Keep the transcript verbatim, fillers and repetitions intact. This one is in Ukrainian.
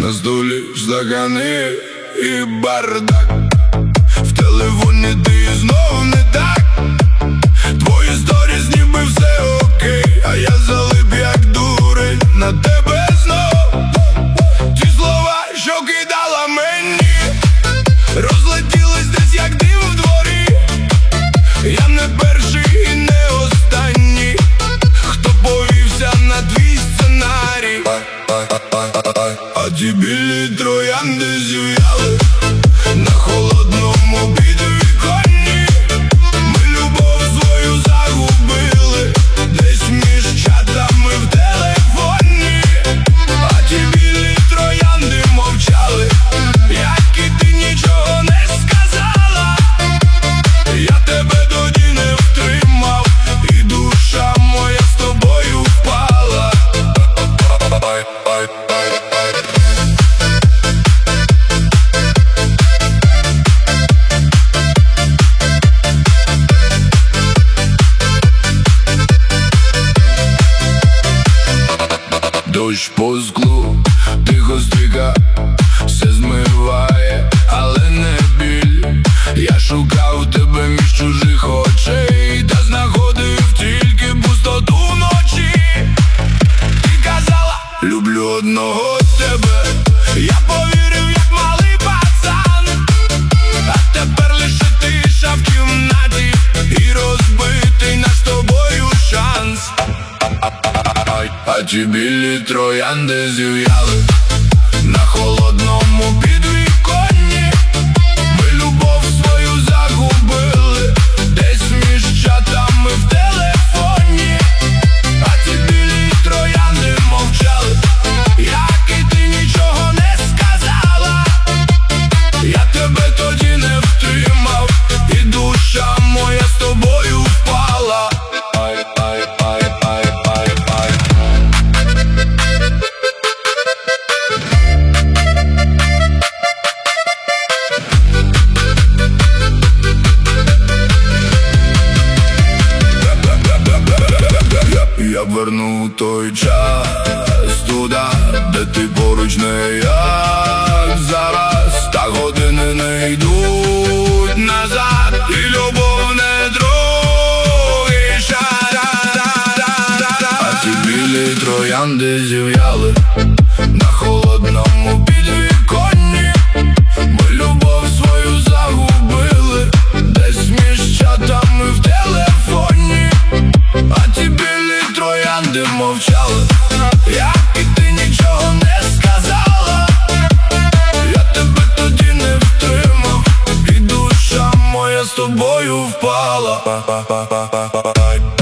на столі стакани і бардак. В телефоні ти знов не так. Твої сторіс ніби все окей, а я залип як дурень на тебе знов. Ті слова, що кидала мені, розлетілись десь як дим в дворі. Я не перший і не останній, хто повівся на твій сценарій. А ті білі троянди зів'яли на холодному підвіконні. Ми любов свою загубили десь між чатами в телефоні. А ті білі троянди мовчали, як і ти нічого не сказала. Я тебе тоді не втримав, і душа моя з тобою впала. Дощ по склу тихо стіка, все змиває, але не біль. Я шукав тебе між чужих очей, та знаходив тільки пустоту вночі. Ти казала, люблю одного тебе, я повірив як малий пацан. А тепер лише тиша в кімнаті і розбитий наш з тобою шанс. А ті білі троянди зів'яли на холодному підвіконні. Ми любов свою загубили десь між чатами в телефоні. А ті білі троянди мовчали, як і ти нічого не сказала. Я тебе тоді не втримав, і душа моя з тобою впала. Ай, ай, ай, ай, ай, ай. Я верну той час туди, де ти поруч не як зараз. Та години не йдуть назад, і любов не другий шанс. А ті білі троянди зів'яли на холодному підвіконні. Ми любов свою загубили десь між чатами в телефоні. А ті білі троянди мовчали, як і ти нічого не сказала. Я тебе тоді не втримав, і душа моя з тобою впала.